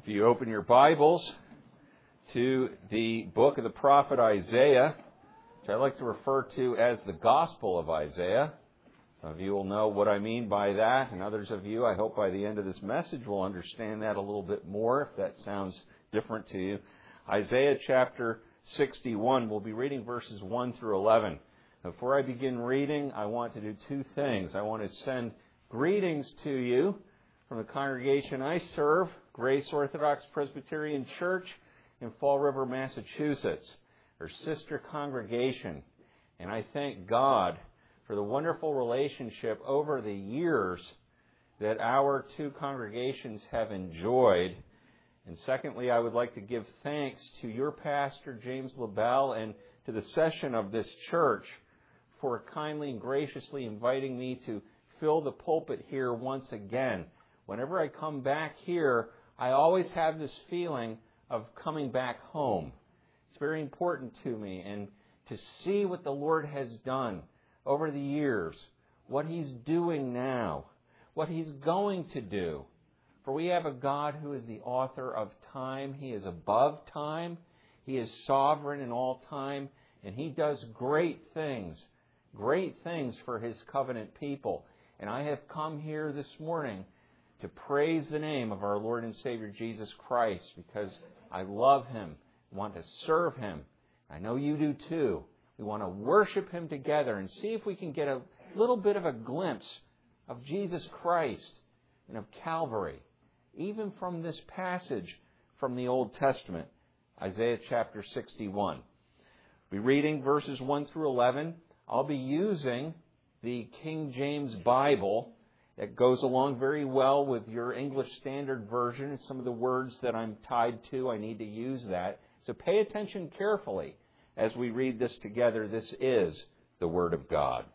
If you open your Bibles to the book of the prophet Isaiah, which I like to refer to as the Gospel of Isaiah. Some of you will know what I mean by that, and others of you, I hope by the end of this message, will understand that a little bit more, if that sounds different to you. Isaiah chapter 61, we'll be reading verses 1 through 11. Before I begin reading, I want to do two things. I want to send greetings to you from the congregation I serve, Grace Orthodox Presbyterian Church in Fall River, Massachusetts, our sister congregation. And I thank God for the wonderful relationship over the years that our two congregations have enjoyed. And secondly, I would like to give thanks to your pastor, James LaBelle, and to the session of this church for kindly and graciously inviting me to fill the pulpit here once again. Whenever I come back here, I always have this feeling of coming back home. It's very important to me, and to see what the Lord has done over the years, what He's doing now, what He's going to do. For we have a God who is the author of time. He is above time. He is sovereign in all time, and He does great things for His covenant people. And I have come here this morning to praise the name of our Lord and Savior Jesus Christ, because I love Him, want to serve Him. I know you do too. We want to worship Him together and see if we can get a little bit of a glimpse of Jesus Christ and of Calvary, even from this passage from the Old Testament, Isaiah chapter 61. We'll be reading verses 1 through 11. I'll be using the King James Bible. That goes along very well with your English Standard Version. Some of the words that I'm tied to, I need to use that. So pay attention carefully as we read this together. This is the Word of God.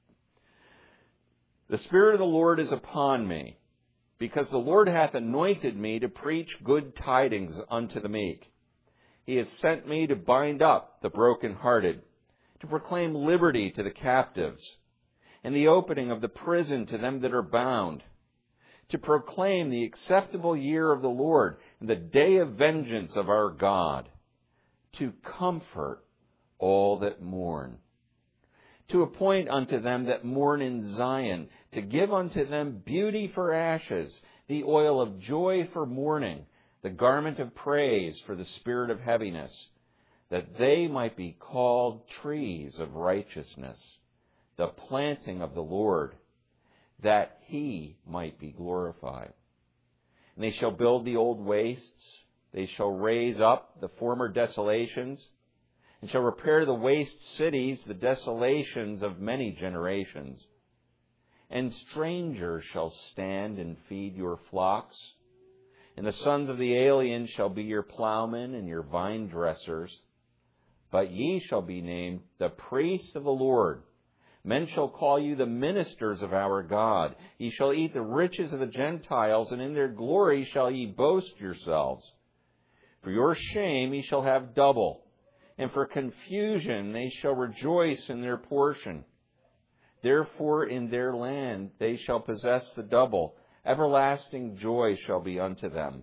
The Spirit of the Lord is upon me, because the Lord hath anointed me to preach good tidings unto the meek. He hath sent me to bind up the brokenhearted, to proclaim liberty to the captives, and the opening of the prison to them that are bound, to proclaim the acceptable year of the Lord, and the day of vengeance of our God, to comfort all that mourn, to appoint unto them that mourn in Zion, to give unto them beauty for ashes, the oil of joy for mourning, the garment of praise for the spirit of heaviness, that they might be called trees of righteousness, the planting of the Lord, that He might be glorified. And they shall build the old wastes, they shall raise up the former desolations, and shall repair the waste cities, the desolations of many generations. And strangers shall stand and feed your flocks, and the sons of the alien shall be your plowmen and your vine dressers. But ye shall be named the priests of the Lord. Men shall call you the ministers of our God. Ye shall eat the riches of the Gentiles, and in their glory shall ye boast yourselves. For your shame ye shall have double, and for confusion they shall rejoice in their portion. Therefore in their land they shall possess the double. Everlasting joy shall be unto them.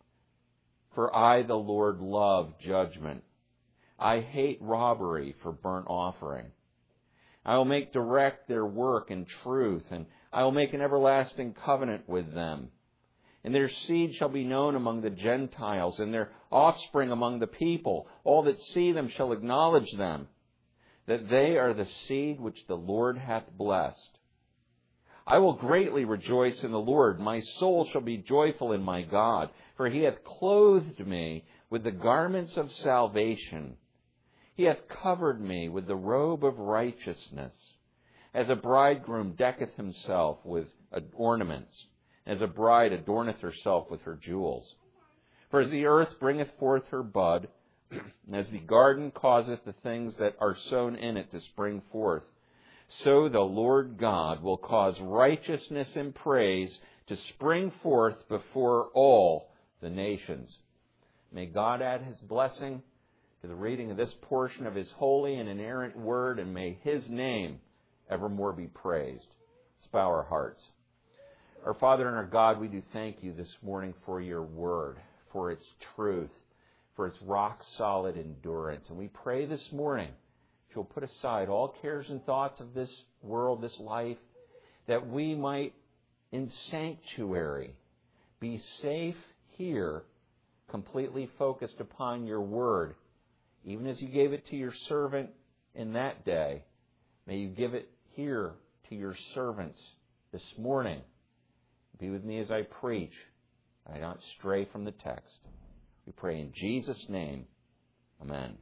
For I, the Lord, love judgment. I hate robbery for burnt offering. I will make direct their work in truth, and I will make an everlasting covenant with them. And their seed shall be known among the Gentiles, and their offspring among the people. All that see them shall acknowledge them, that they are the seed which the Lord hath blessed. I will greatly rejoice in the Lord. My soul shall be joyful in my God, for He hath clothed me with the garments of salvation. He hath covered me with the robe of righteousness, as a bridegroom decketh himself with ornaments, as a bride adorneth herself with her jewels. For as the earth bringeth forth her bud, and as the garden causeth the things that are sown in it to spring forth, so the Lord God will cause righteousness and praise to spring forth before all the nations. May God add His blessing to the reading of this portion of His holy and inerrant word, and may His name evermore be praised. Let's bow our hearts. Our Father and our God, we do thank You this morning for Your word, for its truth, for its rock-solid endurance. And we pray this morning that you'll put aside all cares and thoughts of this world, this life, that we might, in sanctuary, be safe here, completely focused upon your word. Even as you gave it to your servant in that day, may you give it here to your servants this morning. Be with me as I preach. I not stray from the text. We pray in Jesus' name. Amen.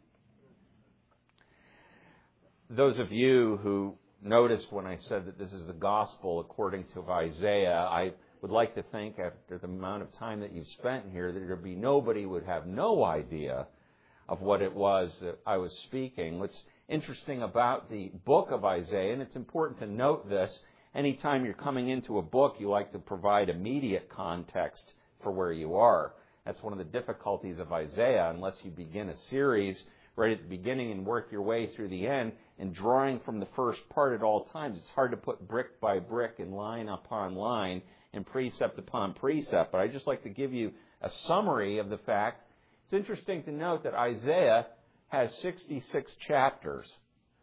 Those of you who noticed when I said that this is the gospel according to Isaiah, I would like to think after the amount of time that you've spent here that there'd be nobody would have no idea of what it was that I was speaking. What's interesting about the book of Isaiah, and it's important to note this, anytime you're coming into a book, you like to provide immediate context for where you are. That's one of the difficulties of Isaiah, unless you begin a series right at the beginning and work your way through the end and drawing from the first part at all times. It's hard to put brick by brick and line upon line and precept upon precept. But I'd just like to give you a summary of the fact. It's interesting to note that Isaiah has 66 chapters.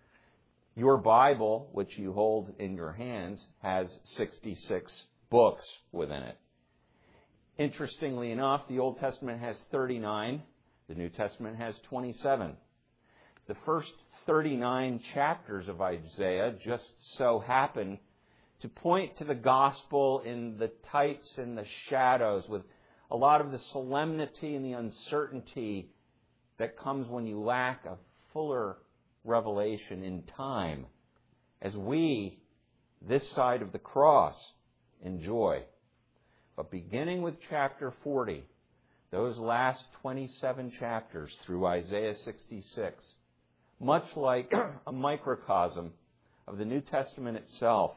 Your Bible, which you hold in your hands, has 66 books within it. Interestingly enough, the Old Testament has 39. The New Testament has 27. The first 39 chapters of Isaiah just so happen to point to the gospel in the types and the shadows, with a lot of the solemnity and the uncertainty that comes when you lack a fuller revelation in time, as we, this side of the cross, enjoy. But beginning with chapter 40, those last 27 chapters through Isaiah 66, much like a microcosm of the New Testament itself,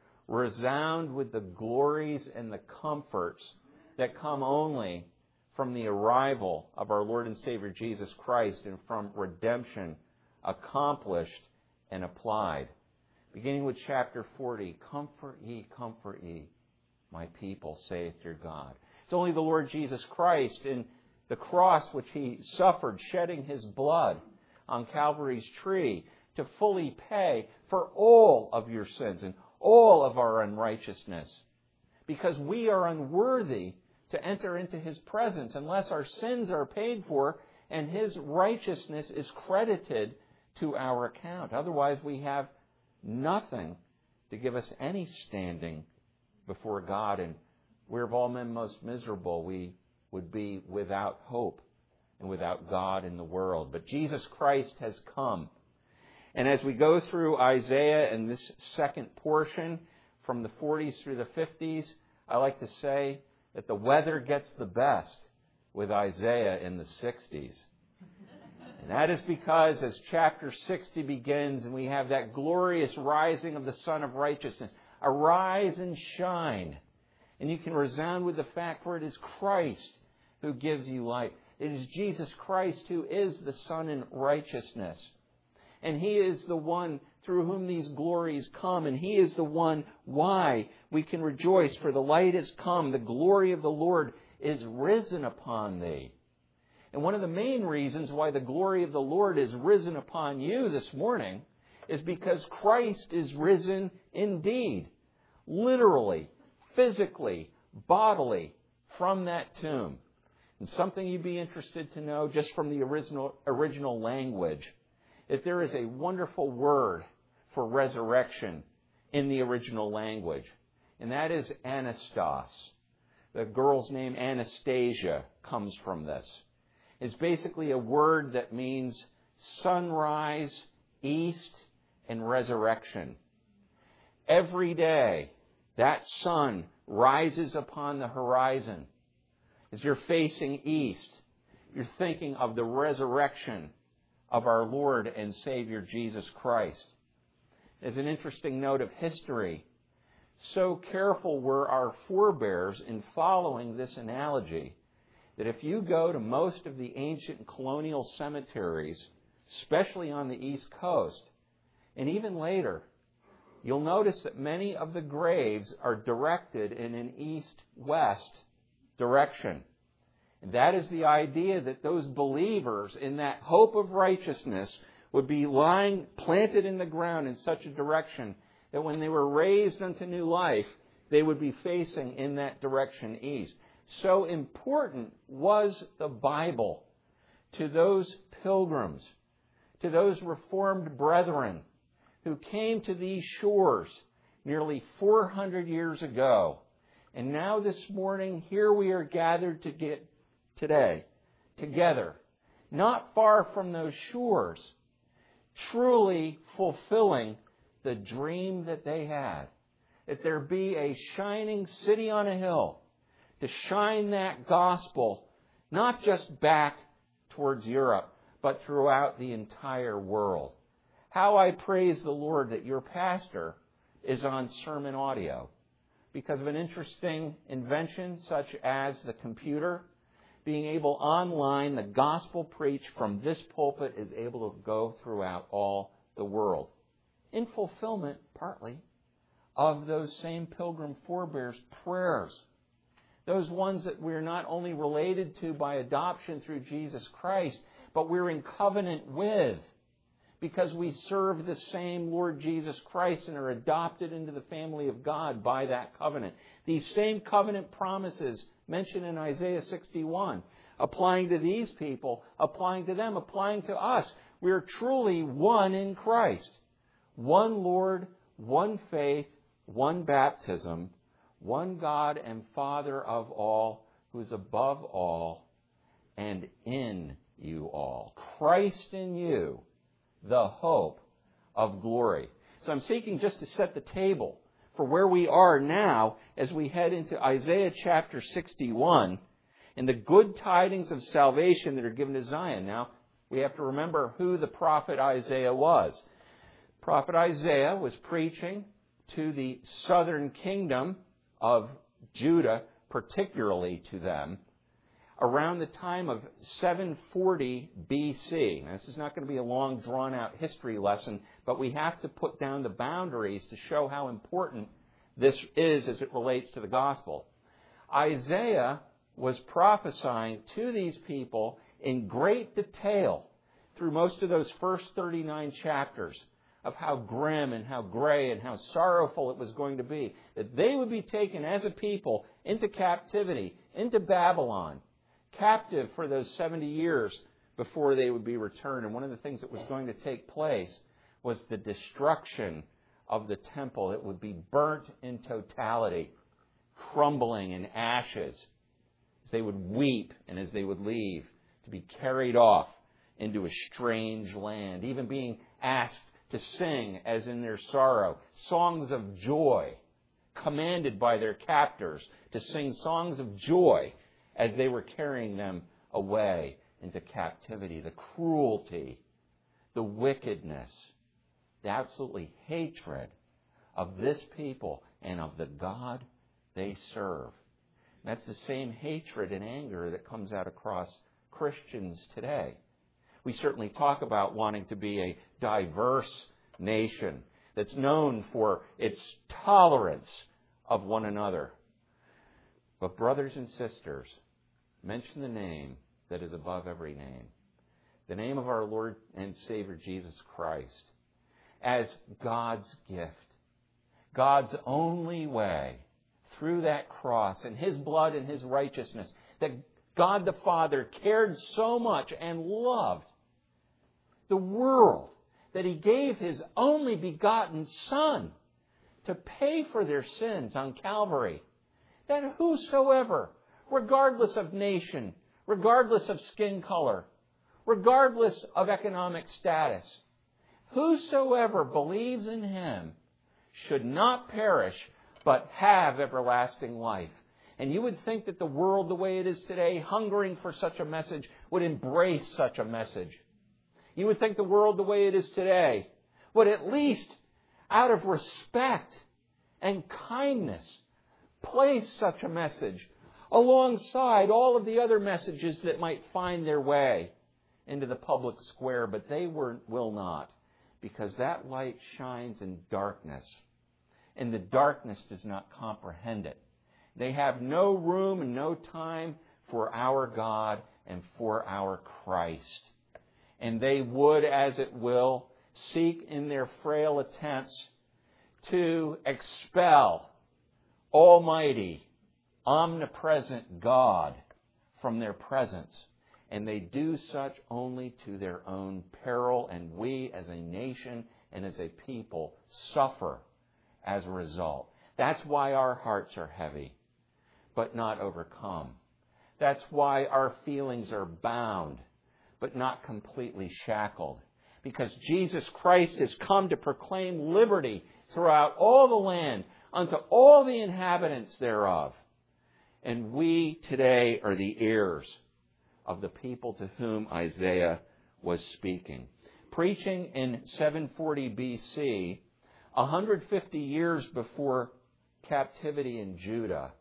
resound with the glories and the comforts that come only from the arrival of our Lord and Savior Jesus Christ and from redemption accomplished and applied. Beginning with chapter 40, comfort ye, my people, saith your God. It's only the Lord Jesus Christ in the cross which He suffered, shedding His blood on Calvary's tree to fully pay for all of your sins and all of our unrighteousness. Because we are unworthy to enter into His presence unless our sins are paid for and His righteousness is credited to our account. Otherwise, we have nothing to give us any standing before God, and we're of all men most miserable. We would be without hope and without God in the world. But Jesus Christ has come. And as we go through Isaiah and this second portion from the 40s through the 50s, I like to say that the weather gets the best with Isaiah in the 60s. And that is because as chapter 60 begins and we have that glorious rising of the Son of Righteousness, arise and shine. And you can resound with the fact, for it is Christ who gives you light. It is Jesus Christ who is the Son in righteousness. And He is the one through whom these glories come. And He is the one why we can rejoice. For the light has come. The glory of the Lord is risen upon thee. And one of the main reasons why the glory of the Lord is risen upon you this morning is because Christ is risen indeed. Literally, physically, bodily, from that tomb. And something you'd be interested to know just from the original language, that there is a wonderful word for resurrection in the original language. And that is anastos. The girl's name Anastasia comes from this. It's basically a word that means sunrise, east, and resurrection. Every day, that sun rises upon the horizon. As you're facing east, you're thinking of the resurrection of our Lord and Savior Jesus Christ. As an interesting note of history, so careful were our forebears in following this analogy that if you go to most of the ancient colonial cemeteries, especially on the East Coast, and even later, you'll notice that many of the graves are directed in an east-west direction. And that is the idea that those believers in that hope of righteousness would be lying planted in the ground in such a direction that when they were raised unto new life, they would be facing in that direction east. So important was the Bible to those pilgrims, to those Reformed brethren who came to these shores nearly 400 years ago. And now this morning, here we are gathered today, together, not far from those shores, truly fulfilling the dream that they had, that there be a shining city on a hill to shine that gospel not just back towards Europe, but throughout the entire world. How I praise the Lord that your pastor is on sermon audio because of an interesting invention such as the computer. Being able online, the gospel preached from this pulpit is able to go throughout all the world. In fulfillment, partly, of those same pilgrim forebears' prayers. Those ones that we're not only related to by adoption through Jesus Christ, but we're in covenant with because we serve the same Lord Jesus Christ and are adopted into the family of God by that covenant. These same covenant promises mentioned in Isaiah 61, applying to these people, applying to them, applying to us. We are truly one in Christ. One Lord, one faith, one baptism, one God and Father of all, who is above all and in you all. Christ in you, the hope of glory. So I'm seeking just to set the table for where we are now as we head into Isaiah chapter 61 and the good tidings of salvation that are given to Zion. Now, we have to remember who the prophet Isaiah was. Prophet Isaiah was preaching to the southern kingdom of Judah, particularly to them, around the time of 740 BC. Now, this is not going to be a long, drawn-out history lesson, but we have to put down the boundaries to show how important this is as it relates to the gospel. Isaiah was prophesying to these people in great detail through most of those first 39 chapters of how grim and how gray and how sorrowful it was going to be, that they would be taken as a people into captivity, into Babylon, captive for those 70 years before they would be returned. And one of the things that was going to take place was the destruction of the temple. It would be burnt in totality, crumbling in ashes, as they would weep and as they would leave, to be carried off into a strange land, even being asked to sing, as in their sorrow, songs of joy, commanded by their captors to sing songs of joy as they were carrying them away into captivity. The cruelty, the wickedness, the absolutely hatred of this people and of the God they serve. And that's the same hatred and anger that comes out across Christians today. We certainly talk about wanting to be a diverse nation that's known for its tolerance of one another. But brothers and sisters, mention the name that is above every name, the name of our Lord and Savior Jesus Christ, as God's gift, God's only way through that cross and His blood and His righteousness, that God the Father cared so much and loved the world that He gave His only begotten Son to pay for their sins on Calvary, that whosoever, regardless of nation, regardless of skin color, regardless of economic status, whosoever believes in Him should not perish but have everlasting life. And you would think that the world the way it is today, hungering for such a message, would embrace such a message. You would think the world the way it is today would at least, out of respect and kindness, place such a message alongside all of the other messages that might find their way into the public square. But they will not, because that light shines in darkness, and the darkness does not comprehend it. They have no room and no time for our God and for our Christ. And they would, as it will, seek in their frail attempts to expel Almighty, omnipresent God from their presence. And they do such only to their own peril, and we as a nation and as a people suffer as a result. That's why our hearts are heavy, but not overcome. That's why our feelings are bound, but not completely shackled. Because Jesus Christ has come to proclaim liberty throughout all the land unto all the inhabitants thereof. And we today are the heirs of the people to whom Isaiah was speaking. Preaching in 740 BC, 150 years before captivity in Judah,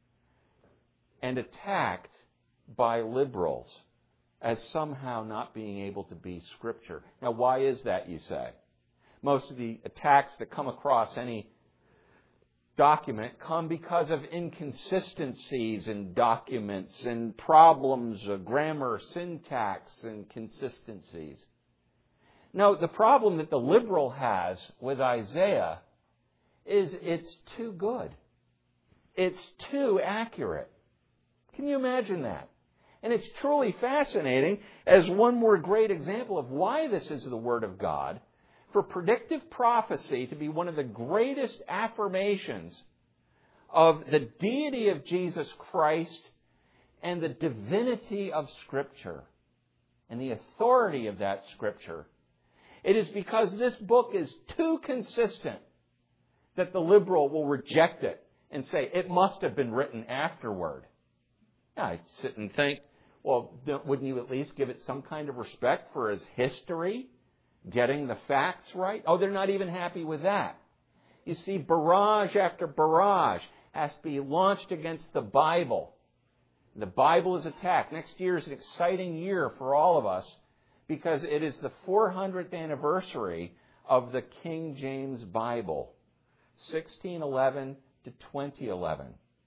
and attacked by liberals as somehow not being able to be Scripture. Now, why is that, you say? Most of the attacks that come across any document come because of inconsistencies in documents and problems of grammar, syntax, and consistencies. No, the problem that the liberal has with Isaiah is it's too good. It's too accurate. Can you imagine that? And it's truly fascinating as one more great example of why this is the Word of God, for predictive prophecy to be one of the greatest affirmations of the deity of Jesus Christ and the divinity of Scripture and the authority of that Scripture. It is because this book is too consistent that the liberal will reject it and say it must have been written afterward. I sit and think, well, wouldn't you at least give it some kind of respect for its history, getting the facts right? Oh, they're not even happy with that. You see, barrage after barrage has to be launched against the Bible. The Bible is attacked. Next year is an exciting year for all of us because it is the 400th anniversary of the King James Bible, 1611 to 2011.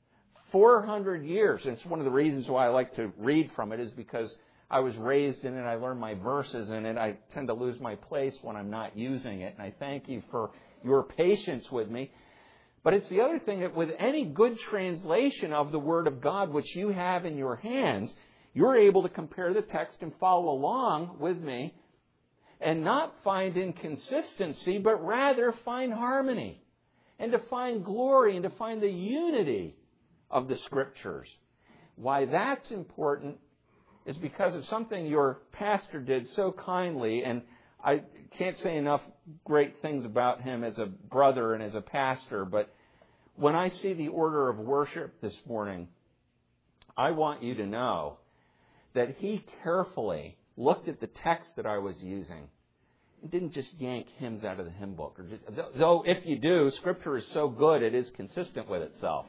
400 years. And it's one of the reasons why I like to read from it is because I was raised in it. I learned my verses in it. I tend to lose my place when I'm not using it. And I thank you for your patience with me. But it's the other thing that with any good translation of the Word of God, which you have in your hands, you're able to compare the text and follow along with me and not find inconsistency, but rather find harmony and to find glory and to find the unity of the Scriptures. Why that's important is because of something your pastor did so kindly, and I can't say enough great things about him as a brother and as a pastor, but when I see the order of worship this morning, I want you to know that he carefully looked at the text that I was using and didn't just yank hymns out of the hymn book. Though if you do, Scripture is so good it is consistent with itself.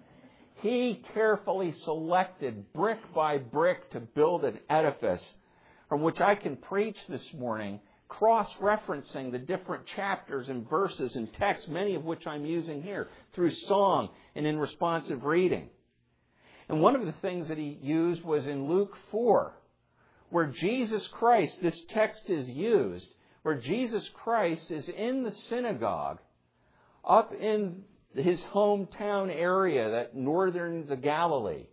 He carefully selected brick by brick to build an edifice from which I can preach this morning, cross-referencing the different chapters and verses and texts, many of which I'm using here, through song and in responsive reading. And one of the things that he used was in Luke 4, where Jesus Christ, this text is used, where Jesus Christ is in the synagogue up in his hometown area, that northern the Galilee.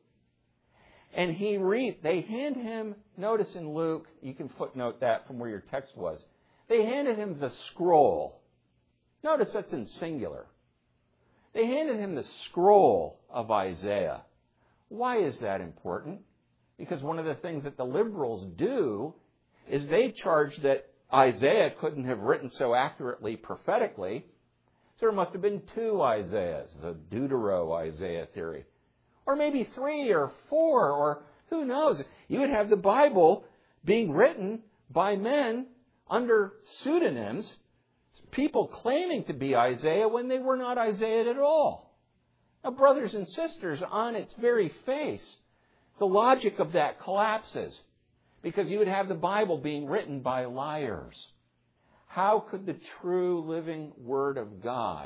And they hand him, notice in Luke, you can footnote that from where your text was, they handed him the scroll. Notice that's in singular. They handed him the scroll of Isaiah. Why is that important? Because one of the things that the liberals do is they charge that Isaiah couldn't have written so accurately prophetically, so there must have been two Isaiahs, the Deutero-Isaiah theory. Or maybe 3 or 4, or who knows. You would have the Bible being written by men under pseudonyms, people claiming to be Isaiah when they were not Isaiah at all. Now, brothers and sisters, on its very face, the logic of that collapses because you would have the Bible being written by liars. How could the true living Word of God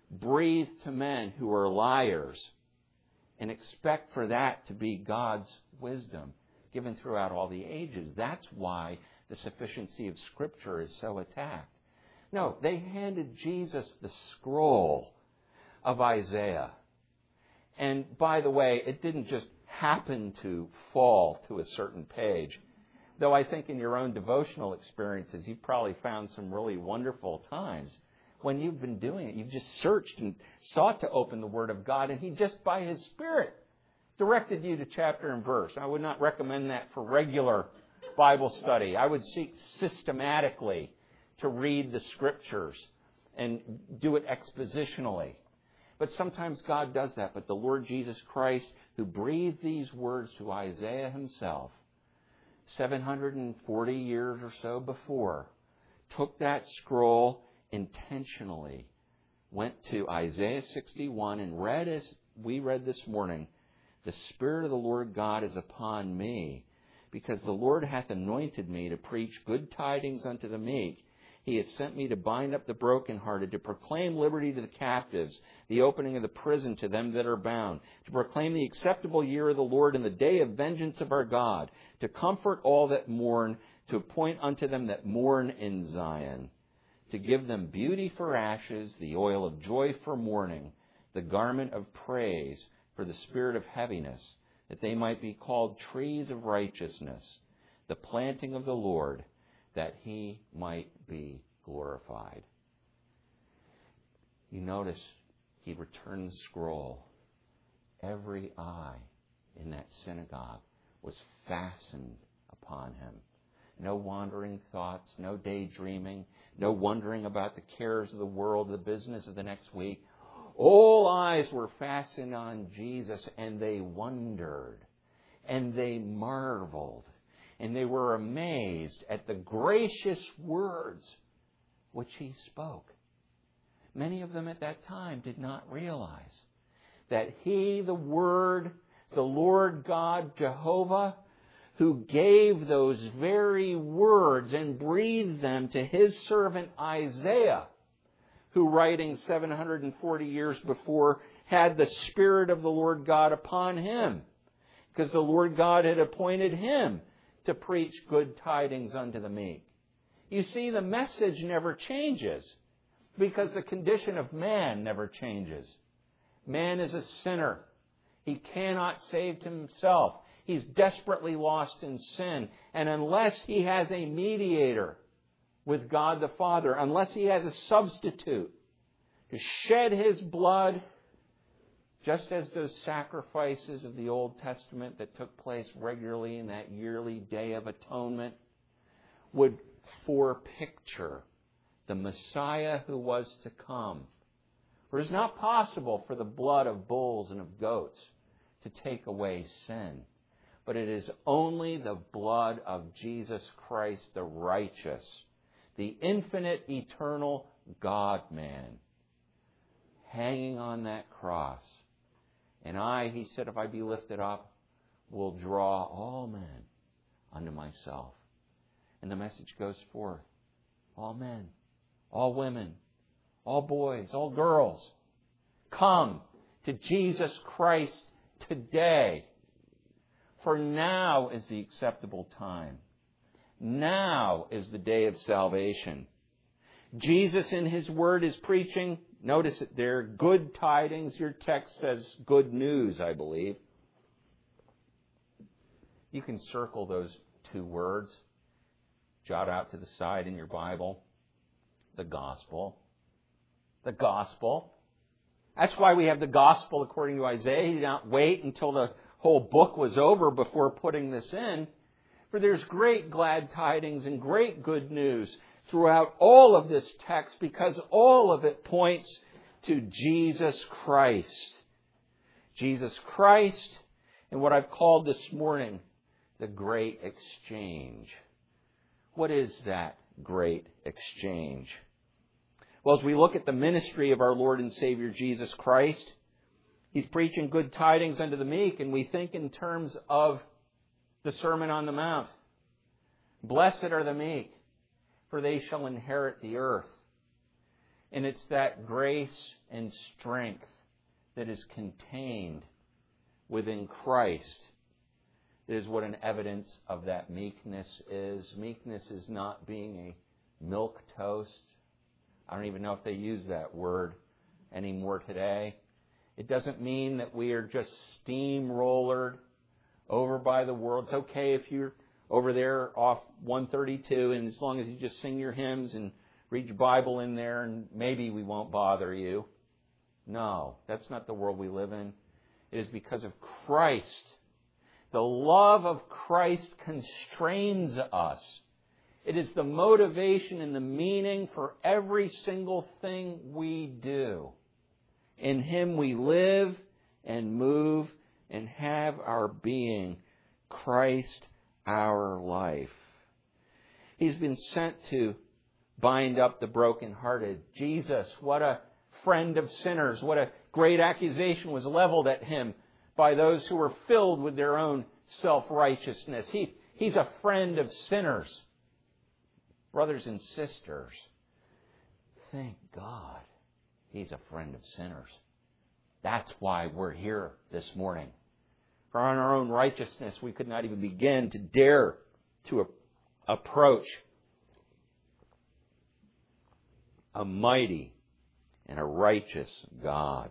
breathe to men who are liars and expect for that to be God's wisdom given throughout all the ages. That's why the sufficiency of Scripture is so attacked. No, they handed Jesus the scroll of Isaiah. And by the way, it didn't just happen to fall to a certain page. Though I think in your own devotional experiences, you've probably found some really wonderful times when you've been doing it. You've just searched and sought to open the Word of God, and He just by His Spirit directed you to chapter and verse. I would not recommend that for regular Bible study. I would seek systematically to read the Scriptures and do it expositionally. But sometimes God does that. But the Lord Jesus Christ, who breathed these words to Isaiah himself 740 years or so before, took that scroll intentionally, went to Isaiah 61 and read, as we read this morning, "The Spirit of the Lord God is upon me, because the Lord hath anointed me to preach good tidings unto the meek. He hath sent me to bind up the brokenhearted, to proclaim liberty to the captives, the opening of the prison to them that are bound, to proclaim the acceptable year of the Lord and the day of vengeance of our God, to comfort all that mourn, to appoint unto them that mourn in Zion, to give them beauty for ashes, the oil of joy for mourning, the garment of praise for the spirit of heaviness, that they might be called trees of righteousness, the planting of the Lord, that He might be glorified." You notice He returned the scroll. Every eye in that synagogue was fastened upon Him. No wandering thoughts, no daydreaming, no wondering about the cares of the world, the business of the next week. All eyes were fastened on Jesus, and they wondered, and they marveled, and they were amazed at the gracious words which He spoke. Many of them at that time did not realize that He, the Word, the Lord God, Jehovah, who gave those very words and breathed them to His servant Isaiah, who writing 740 years before had the Spirit of the Lord God upon him, because the Lord God had appointed him to preach good tidings unto the meek. You see, the message never changes because the condition of man never changes. Man is a sinner. He cannot save himself. He's desperately lost in sin. And unless he has a mediator with God the Father, unless he has a substitute to shed his blood, just as those sacrifices of the Old Testament that took place regularly in that yearly Day of Atonement would forepicture the Messiah who was to come. For it is not possible for the blood of bulls and of goats to take away sin, but it is only the blood of Jesus Christ, the righteous, the infinite, eternal God-man, hanging on that cross. And I, He said, if I be lifted up, will draw all men unto myself. And the message goes forth. All men, all women, all boys, all girls, come to Jesus Christ today. For now is the acceptable time. Now is the day of salvation. Jesus in His Word is preaching, notice it there, good tidings. Your text says good news, I believe. You can circle those two words. Jot out to the side in your Bible. The gospel. The gospel. That's why we have the gospel according to Isaiah. He did not wait until the whole book was over before putting this in. For there's great glad tidings and great good news throughout all of this text, because all of it points to Jesus Christ. Jesus Christ and what I've called this morning the great exchange. What is that great exchange? Well, as we look at the ministry of our Lord and Savior Jesus Christ, He's preaching good tidings unto the meek, and we think in terms of the Sermon on the Mount. Blessed are the meek, for they shall inherit the earth. And it's that grace and strength that is contained within Christ It is what an evidence of that meekness is. Meekness is not being a milquetoast. I don't even know if they use that word anymore today. It doesn't mean that we are just steamrollered over by the world. It's okay if you're over there off 132, and as long as you just sing your hymns and read your Bible in there, and maybe we won't bother you. No, that's not the world we live in. It is because of Christ. The love of Christ constrains us. It is the motivation and the meaning for every single thing we do. In Him we live and move and have our being. Christ, our life. He's been sent to bind up the brokenhearted. Jesus, what a friend of sinners. What a great accusation was leveled at Him by those who were filled with their own self-righteousness. He's a friend of sinners. Brothers and sisters, thank God He's a friend of sinners. That's why we're here this morning. For on our own righteousness, we could not even begin to dare to approach a mighty and a righteous God.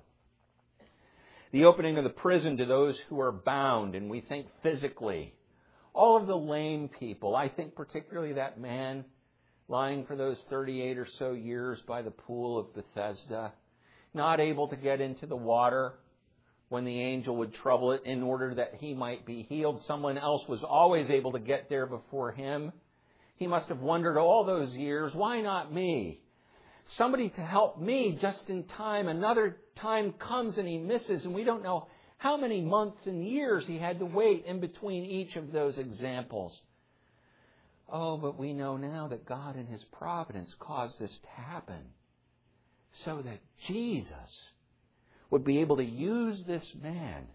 The opening of the prison to those who are bound, and we think physically, all of the lame people, I think particularly that man lying for those 38 or so years by the pool of Bethesda, not able to get into the water when the angel would trouble it in order that he might be healed. Someone else was always able to get there before him. He must have wondered all those years, why not me? Somebody to help me just in time. Another time comes and he misses, and we don't know how many months and years he had to wait in between each of those examples. Oh, but we know now that God in His providence caused this to happen so that Jesus would be able to use this man,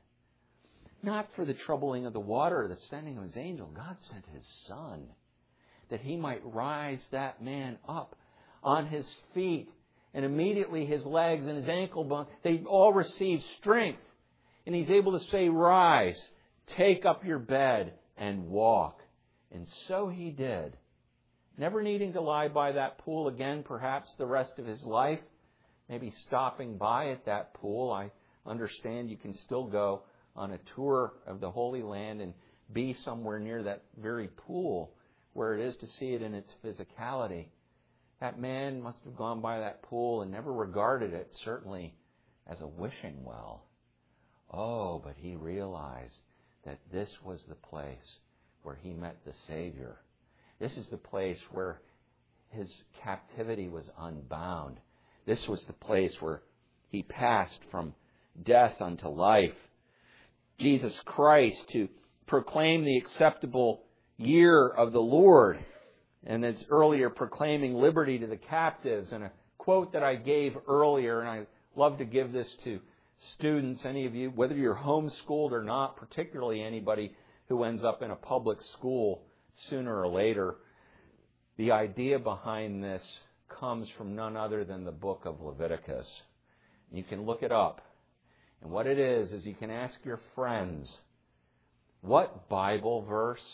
not for the troubling of the water or the sending of His angel. God sent His Son that He might rise that man up on his feet, and immediately his legs and his ankle bone, they all receive strength. And he's able to say, rise, take up your bed, and walk. And so he did. Never needing to lie by that pool again, perhaps the rest of his life. Maybe stopping by at that pool. I understand you can still go on a tour of the Holy Land and be somewhere near that very pool where it is to see it in its physicality. That man must have gone by that pool and never regarded it, certainly, as a wishing well. Oh, but he realized that this was the place where he met the Savior. This is the place where his captivity was unbound. This was the place where he passed from death unto life. Jesus Christ, to proclaim the acceptable year of the Lord. And it's earlier proclaiming liberty to the captives. And a quote that I gave earlier, and I love to give this to students, any of you, whether you're homeschooled or not, particularly anybody who ends up in a public school sooner or later. The idea behind this comes from none other than the book of Leviticus. You can look it up. And what it is you can ask your friends, what Bible verse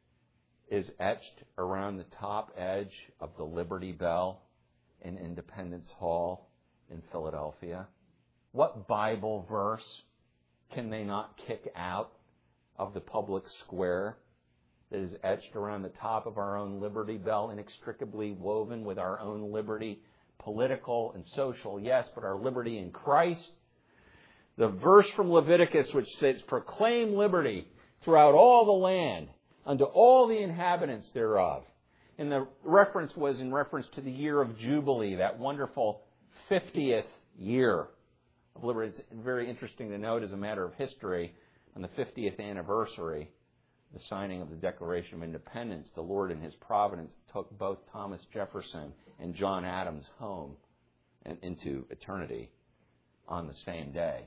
is etched around the top edge of the Liberty Bell in Independence Hall in Philadelphia? What Bible verse can they not kick out of the public square that is etched around the top of our own Liberty Bell, inextricably woven with our own liberty, political and social, yes, but our liberty in Christ? The verse from Leviticus which says, proclaim liberty throughout all the land, unto all the inhabitants thereof. And the reference was in reference to the year of Jubilee, that wonderful 50th year of liberty. It's very interesting to note as a matter of history, on the 50th anniversary, the signing of the Declaration of Independence, the Lord in His providence took both Thomas Jefferson and John Adams home and into eternity on the same day.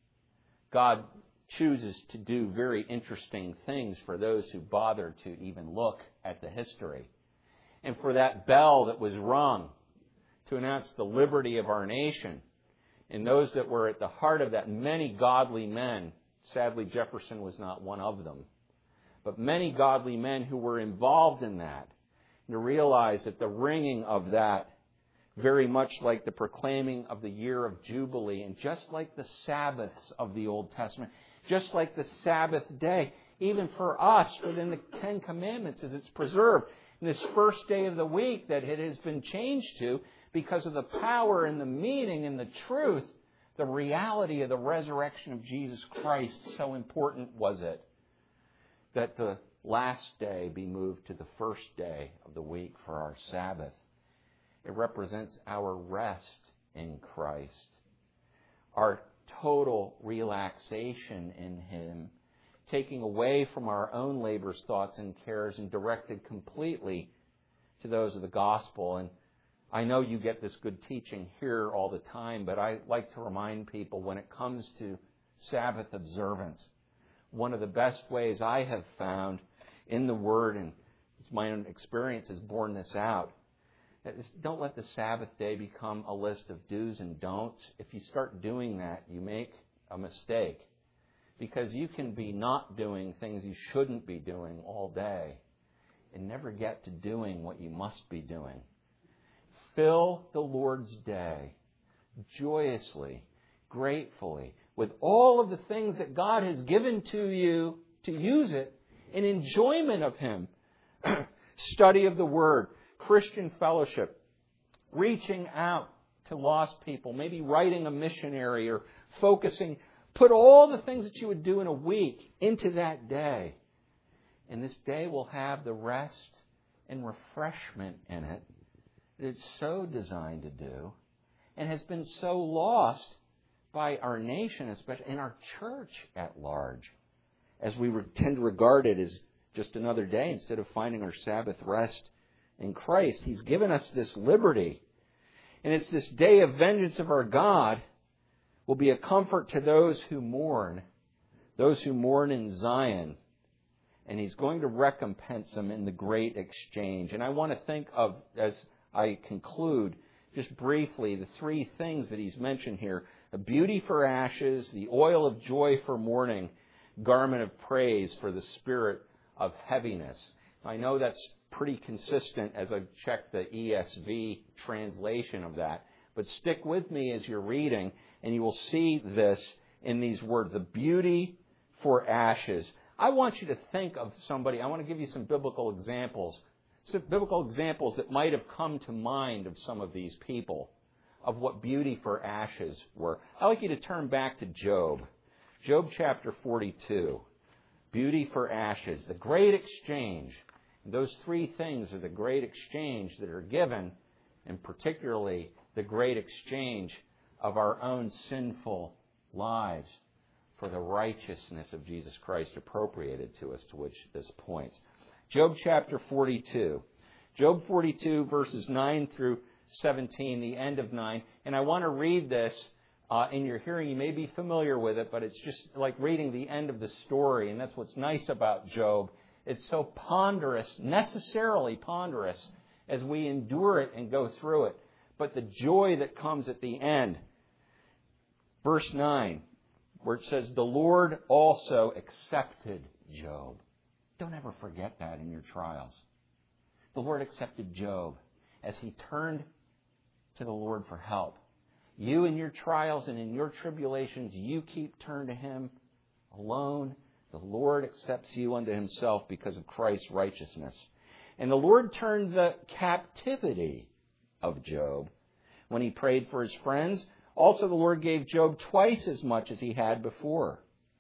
God chooses to do very interesting things for those who bother to even look at the history. And for that bell that was rung to announce the liberty of our nation, and those that were at the heart of that, many godly men, sadly Jefferson was not one of them, but many godly men who were involved in that. And to realize that the ringing of that, very much like the proclaiming of the year of Jubilee, and just like the Sabbaths of the Old Testament, just like the Sabbath day, even for us within the Ten Commandments as it's preserved, in this first day of the week that it has been changed to because of the power and the meaning and the truth, the reality of the resurrection of Jesus Christ. So important was it that the last day be moved to the first day of the week for our Sabbath. It represents our rest in Christ, our total relaxation in Him, taking away from our own labors, thoughts, and cares and directed completely to those of the gospel. And I know you get this good teaching here all the time, but I like to remind people when it comes to Sabbath observance, one of the best ways I have found in the Word, and my own experience has borne this out, is don't let the Sabbath day become a list of do's and don'ts. If you start doing that, you make a mistake. Because you can be not doing things you shouldn't be doing all day and never get to doing what you must be doing. Fill the Lord's day joyously, gratefully, with all of the things that God has given to you to use it in enjoyment of Him. Study of the Word, Christian fellowship, reaching out to lost people, maybe writing a missionary or focusing. Put all the things that you would do in a week into that day. And this day will have the rest and refreshment in it that it's so designed to do and has been so lost by our nation, especially in our church at large, as we tend to regard it as just another day instead of finding our Sabbath rest in Christ. He's given us this liberty. And it's this day of vengeance of our God will be a comfort to those who mourn in Zion. And He's going to recompense them in the great exchange. And I want to think of, as I conclude, just briefly, the three things that He's mentioned here. A beauty for ashes, the oil of joy for mourning, garment of praise for the spirit of heaviness. I know that's pretty consistent as I've checked the ESV translation of that. But stick with me as you're reading, and you will see this in these words, the beauty for ashes. I want you to think of somebody. I want to give you some biblical examples that might have come to mind of some of these people, of what beauty for ashes were. I'd like you to turn back to Job. Job chapter 42. Beauty for ashes. The great exchange. Those three things are the great exchange that are given, and particularly the great exchange of our own sinful lives for the righteousness of Jesus Christ appropriated to us, to which this points. Job chapter 42. Job 42, verses 9 through 17, the end of 9. And I want to read this in your hearing. You may be familiar with it, but it's just like reading the end of the story. And that's what's nice about Job. It's so ponderous, necessarily ponderous, as we endure it and go through it. But the joy that comes at the end. Verse 9, where it says, the Lord also accepted Job. Don't ever forget that in your trials. The Lord accepted Job as he turned to the Lord for help. You in your trials and in your tribulations, you keep turning to Him alone. The Lord accepts you unto Himself because of Christ's righteousness. And the Lord turned the captivity of Job when he prayed for his friends. Also the Lord gave Job twice as much as he had before.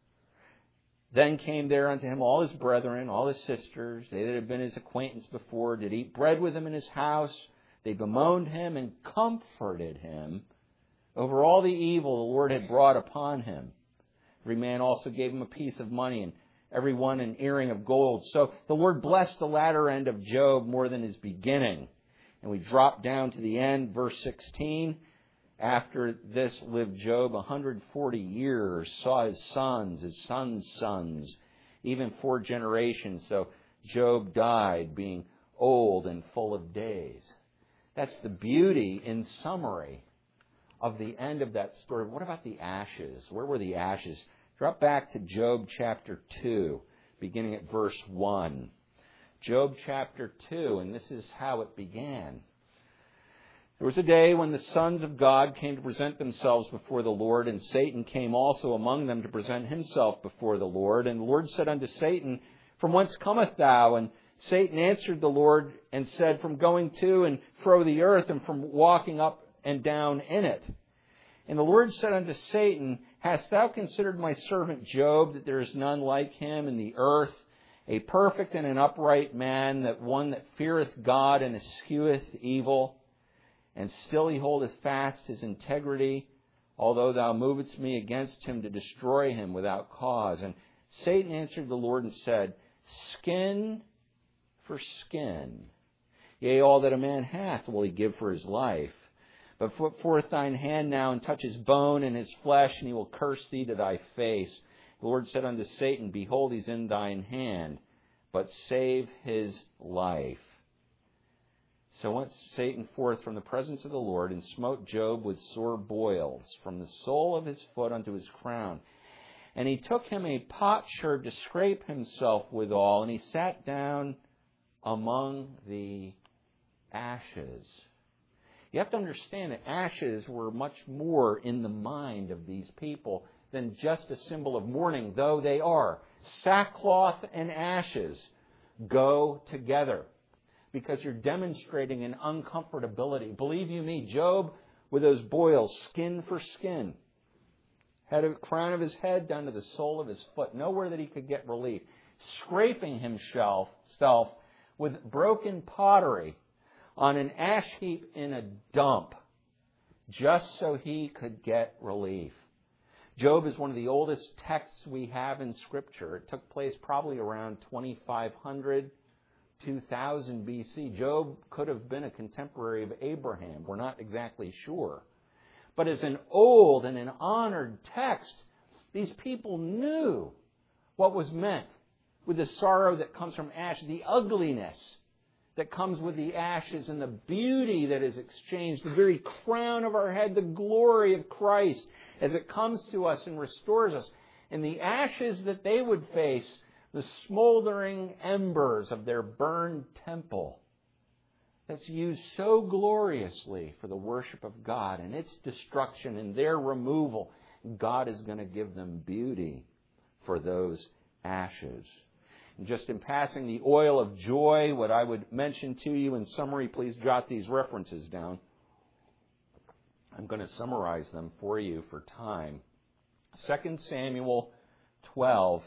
Then came there unto him all his brethren, all his sisters, they that had been his acquaintance before, did eat bread with him in his house. They bemoaned him and comforted him over all the evil the Lord had brought upon him. Every man also gave him a piece of money, and every one an earring of gold. So the Lord blessed the latter end of Job more than his beginning. And we drop down to the end, verse 16. After this lived Job 140 years, saw his sons' sons, even 4 generations. So Job died, being old and full of days. That's the beauty, in summary, of the end of that story. What about the ashes? Where were the ashes? Drop back to Job chapter 2. beginning at verse 1. Job chapter 2, and this is how it began. There was a day when the sons of God came to present themselves before the Lord, and Satan came also among them to present himself before the Lord. And the Lord said unto Satan, From whence cometh thou? And Satan answered the Lord and said, From going to and fro the earth, and from walking up and down in it. And the Lord said unto Satan, Hast thou considered my servant Job, that there is none like him in the earth, a perfect and an upright man, that one that feareth God and escheweth evil? And still he holdeth fast his integrity, although thou movest me against him to destroy him without cause. And Satan answered the Lord and said, Skin for skin. Yea, all that a man hath will he give for his life. But put forth thine hand now, and touch his bone and his flesh, and he will curse thee to thy face. The Lord said unto Satan, Behold, he's in thine hand, but save his life. So went Satan forth from the presence of the Lord, and smote Job with sore boils, from the sole of his foot unto his crown. And he took him a potsherd to scrape himself withal, and he sat down among the ashes. You have to understand that ashes were much more in the mind of these people than just a symbol of mourning, though they are. Sackcloth and ashes go together, because you're demonstrating an uncomfortability. Believe you me, Job, with those boils, skin for skin, had a crown of his head down to the sole of his foot, nowhere that he could get relief, scraping himself with broken pottery on an ash heap in a dump, just so he could get relief. Job is one of the oldest texts we have in Scripture. It took place probably around 2500 2000 BC. Job could have been a contemporary of Abraham. We're not exactly sure. But as an old and an honored text, these people knew what was meant with the sorrow that comes from ash, the ugliness that comes with the ashes, and the beauty that is exchanged, the very crown of our head, the glory of Christ as it comes to us and restores us. And the ashes that they would face, the smoldering embers of their burned temple that's used so gloriously for the worship of God, and its destruction and their removal, God is going to give them beauty for those ashes. And just in passing, the oil of joy, what I would mention to you in summary, please jot these references down. I'm going to summarize them for you for time. 2 Samuel 12,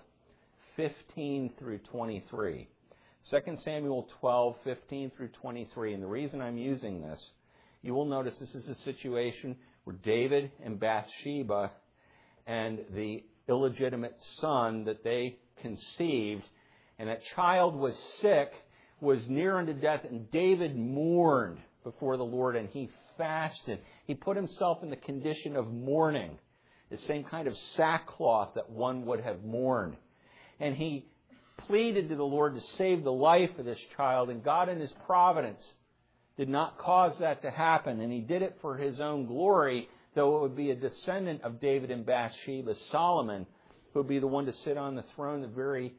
15 through 23. 2 Samuel 12, 15 through 23. And the reason I'm using this, you will notice this is a situation where David and Bathsheba and the illegitimate son that they conceived, and that child was sick, was near unto death, and David mourned before the Lord, and he fasted. He put himself in the condition of mourning, the same kind of sackcloth that one would have mourned. And he pleaded to the Lord to save the life of this child. And God in His providence did not cause that to happen. And He did it for His own glory, though it would be a descendant of David and Bathsheba, Solomon, who would be the one to sit on the throne, the very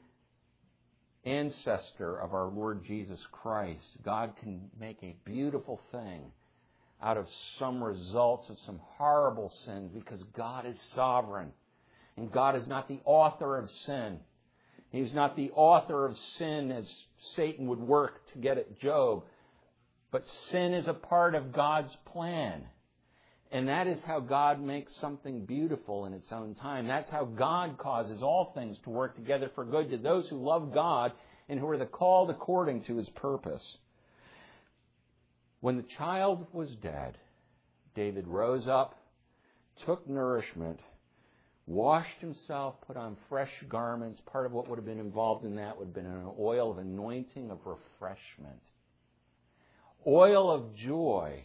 ancestor of our Lord Jesus Christ. God can make a beautiful thing out of some results of some horrible sin, because God is sovereign. And God is not the author of sin. He's not the author of sin as Satan would work to get at Job. But sin is a part of God's plan. And that is how God makes something beautiful in its own time. That's how God causes all things to work together for good to those who love God and who are called according to His purpose. When the child was dead, David rose up, took nourishment, washed himself, put on fresh garments. Part of what would have been involved in that would have been an oil of anointing, of refreshment. Oil of joy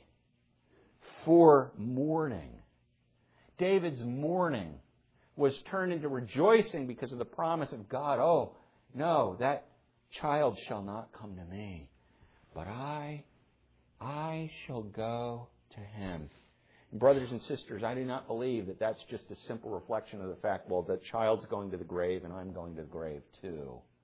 for mourning. David's mourning was turned into rejoicing because of the promise of God. Oh, no, that child shall not come to me, but I shall go to him. Brothers and sisters, I do not believe that that's just a simple reflection of the fact, well, that child's going to the grave and I'm going to the grave too.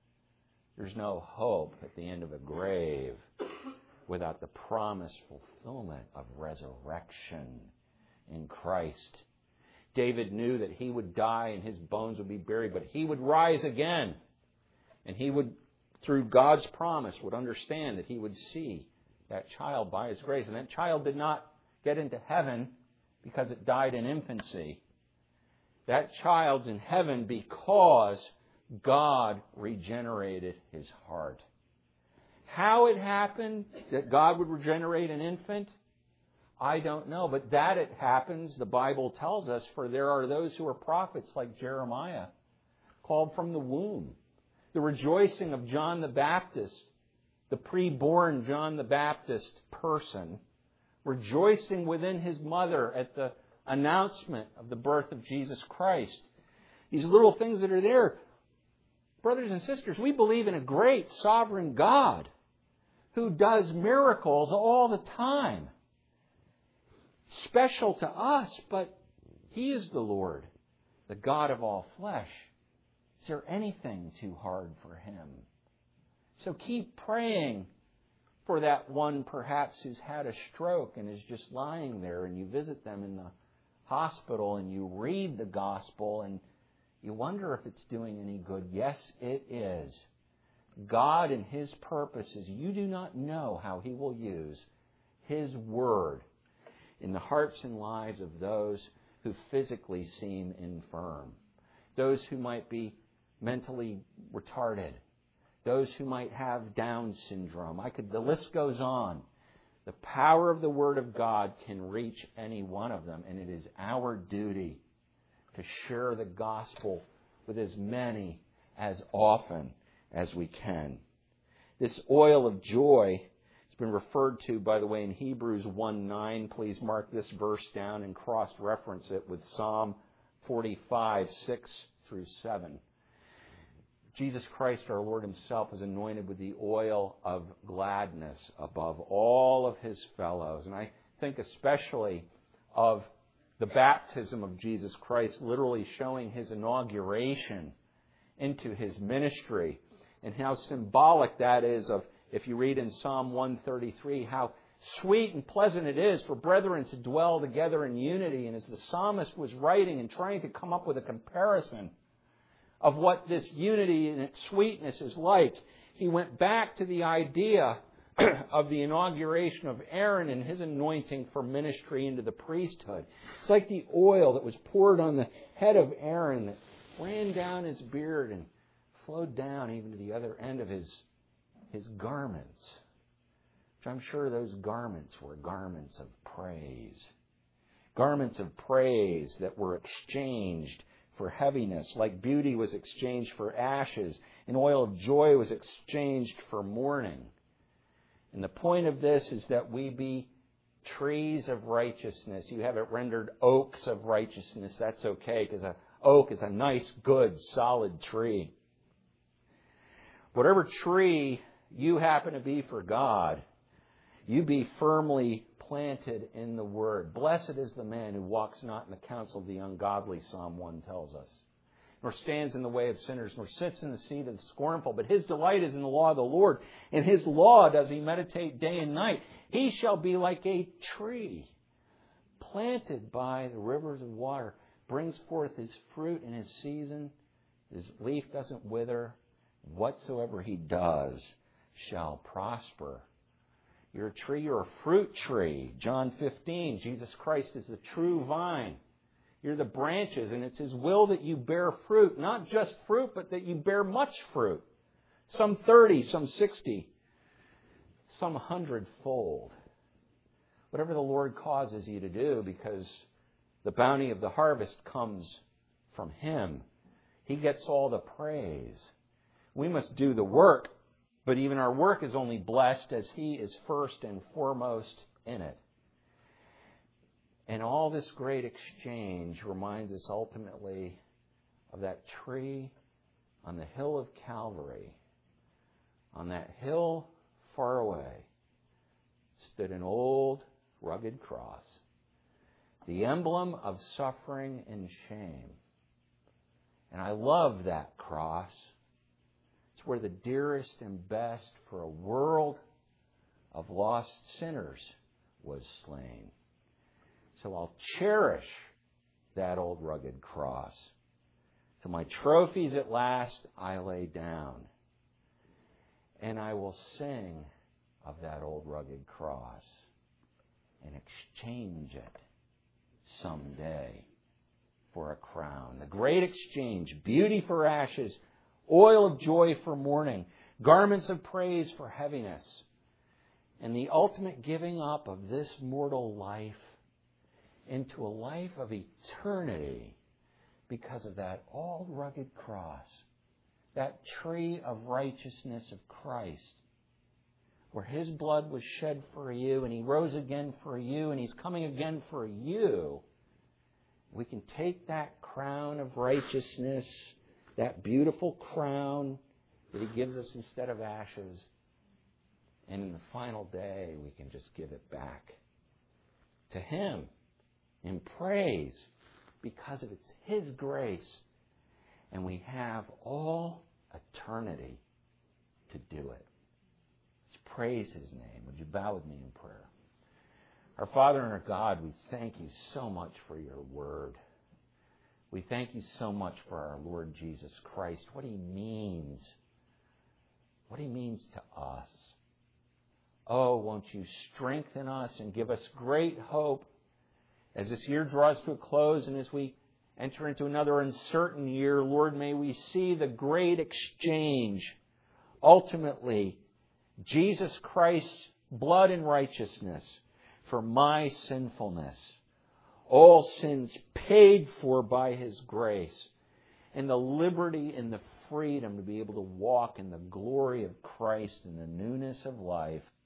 There's no hope at the end of a grave without the promised fulfillment of resurrection in Christ. David knew that he would die and his bones would be buried, but he would rise again. And he would, through God's promise, would understand that he would see that child by His grace. And that child did not get into heaven because it died in infancy. That child's in heaven because God regenerated his heart. How it happened that God would regenerate an infant, I don't know. But that it happens, the Bible tells us, for there are those who are prophets like Jeremiah, called from the womb. The rejoicing of John the Baptist, the pre-born John the Baptist person, rejoicing within his mother at the announcement of the birth of Jesus Christ. These little things that are there. Brothers and sisters, we believe in a great sovereign God who does miracles all the time. Special to us, but He is the Lord, the God of all flesh. Is there anything too hard for Him? So keep praying for that one perhaps who's had a stroke and is just lying there, and you visit them in the hospital and you read the gospel and you wonder if it's doing any good. Yes, it is. God and His purposes, you do not know how He will use His Word in the hearts and lives of those who physically seem infirm, those who might be mentally retarded, those who might have Down syndrome. The list goes on. The power of the Word of God can reach any one of them, and it is our duty to share the gospel with as many as often as we can. This oil of joy has been referred to, by the way, in Hebrews 1:9. Please mark this verse down and cross-reference it with Psalm 45, 6 through 7. Jesus Christ, our Lord Himself, is anointed with the oil of gladness above all of His fellows. And I think especially of the baptism of Jesus Christ, literally showing His inauguration into His ministry, and how symbolic that is of, if you read in Psalm 133, how sweet and pleasant it is for brethren to dwell together in unity. And as the psalmist was writing and trying to come up with a comparison of what this unity and its sweetness is like, he went back to the idea of the inauguration of Aaron and his anointing for ministry into the priesthood. It's like the oil that was poured on the head of Aaron that ran down his beard and flowed down even to the other end of his garments. Which I'm sure those garments were garments of praise. Garments of praise that were exchanged for heaviness, like beauty was exchanged for ashes, and oil of joy was exchanged for mourning. And the point of this is that we be trees of righteousness. You have it rendered oaks of righteousness. That's okay, because an oak is a nice, good, solid tree. Whatever tree you happen to be for God, you be firmly planted in the Word. Blessed is the man who walks not in the counsel of the ungodly, Psalm 1 tells us, nor stands in the way of sinners, nor sits in the seat of the scornful. But his delight is in the law of the Lord. In His law does he meditate day and night. He shall be like a tree planted by the rivers of water, brings forth his fruit in his season. His leaf doesn't wither. Whatsoever he does shall prosper. You're a tree, you're a fruit tree. John 15, Jesus Christ is the true vine. You're the branches, and it's His will that you bear fruit. Not just fruit, but that you bear much fruit. Some 30, some 60, some 100-fold. Whatever the Lord causes you to do, because the bounty of the harvest comes from Him. He gets all the praise. We must do the work, but even our work is only blessed as He is first and foremost in it. And all this great exchange reminds us ultimately of that tree on the hill of Calvary. On that hill far away stood an old rugged cross, the emblem of suffering and shame. And I love that cross. It's where the dearest and best for a world of lost sinners was slain. So I'll cherish that old rugged cross. To my trophies at last I lay down. And I will sing of that old rugged cross and exchange it someday for a crown. The great exchange, beauty for ashes, oil of joy for mourning, garments of praise for heaviness, and the ultimate giving up of this mortal life into a life of eternity because of that old rugged cross, that tree of righteousness of Christ, where His blood was shed for you, and He rose again for you, and He's coming again for you. We can take that crown of righteousness, that beautiful crown that He gives us instead of ashes, and in the final day we can just give it back to Him in praise because of it's His grace. And we have all eternity to do it. Let's praise His name. Would you bow with me in prayer? Our Father and our God, we thank You so much for Your Word. We thank You so much for our Lord Jesus Christ, what He means to us. Oh, won't You strengthen us and give us great hope as this year draws to a close and as we enter into another uncertain year. Lord, may we see the great exchange. Ultimately, Jesus Christ's blood and righteousness for my sinfulness. All sins paid for by His grace. And the liberty and the freedom to be able to walk in the glory of Christ and the newness of life.